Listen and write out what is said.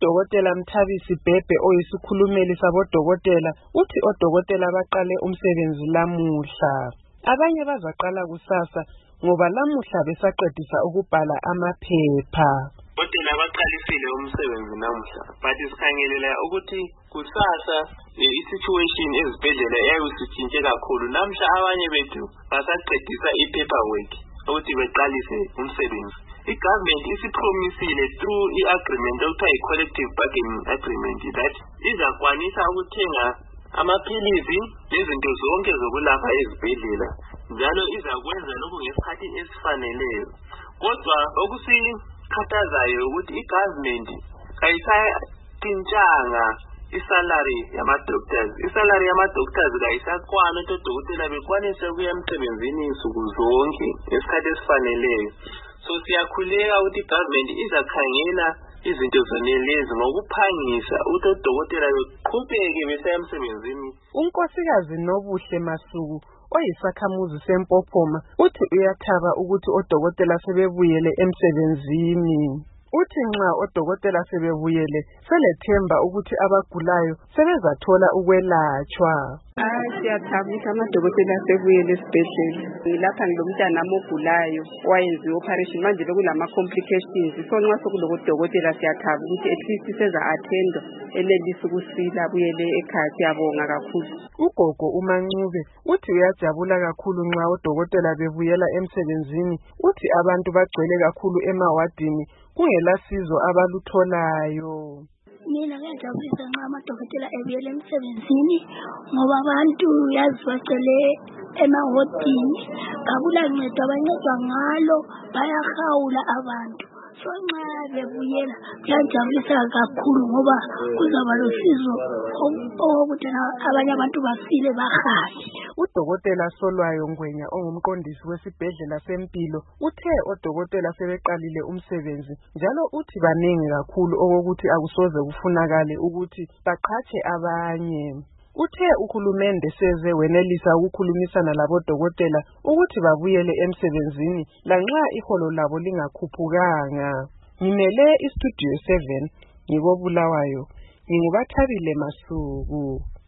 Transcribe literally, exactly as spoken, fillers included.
Udokotela Mthabisi Bhebhe oyisikhulumeli sabodokotela uthi odokotela baqale umsebenzi lamuhla. Abanye bazaqala kusasa ngoba lamuhla besaqedisa ukubhala amaphepha. Odokotela baqalisile umsebenzi namuhla, but sikhangelela ukuthi kusasa i-situation ezibhedlela yayisitshintshe kakhulu. Namuhla abanye bethu basaqedisa i-paperwork ukuthi beqalise umsebenzi. I-government isipromisile through i-agreement okuthiwa i-collective bargaining agreement that izakwanisa ukuthenga amaphilizi nezinto zonke zokulapha ezibhedlela, njalo izakwenza lokhu ngesikhathi esifaneleyo. Kodwa okusikhathazayo ukuthi i-government kayisatshintshanga isalary yama-doctors. Isalary yama-doctors kayisakwana ukuthi odokotela bekwanise ukuya emsebenzini insuku zonke ngesikhathi esifaneleyo. So siyakhuleka ukuthi i-government izakhangela izinto zonelezi ngokuphangisa ukuthi odokotela beqhubeke besaya emsebenzini. Unkosikazi Nobuhle Masuku oyisakhamuzi seMpophoma uthi uyathaba ukuthi odokotela sebebuyele emsebenzini. Uthi nxa odokotela sebebuyele selethemba ukuthi abagulayo sebezathola ukwelatshwa. Hayi, siyathabisa amadokotela sebuyele esibhedlela. Ngilapha ngilomntana ogulayo owayenziwe operation, manje bekulama complications. So nxa sokulodokotela siyathaba ukuthi at least seza attend enelisa ukusila buyele ekhaya. Siyabonga kakhulu. Ugogo uMancube uthi uyajabula kakhulu nxa odokotela bebuyela emsebenzini. Uthi abantu bagcwele kakhulu emawadini kungela sizo abalutholayo. Mina ngiyajabulisa nxa amadokotela ebuyele emsebenzini ngoba abantu yazi bagcwele emahodini, akula ncedo abancedwa ngalo, bayahawula abantu. So nxa bebuyela kuyajabulisa kakhulu ngoba kuzaba losizo ukuthi abanye abantu basile bahambe. Udokotela Solwayo Ngwenya ongumqondisi wesibhedlela sempilo uthe odokotela sebeqalile umsebenzi, njalo uthi banengi kakhulu okokuthi akusoze kufunakale ukuthi baqhatshe abanye. Uthe uhulumende seze wenelisa ukukhulumisana labodokotela ukuthi babuyele emsebenzini lanxa iholo labo lingakhuphukanga. Ngimele istudio seven ngikobulawayo, ngingubathabile Masuku.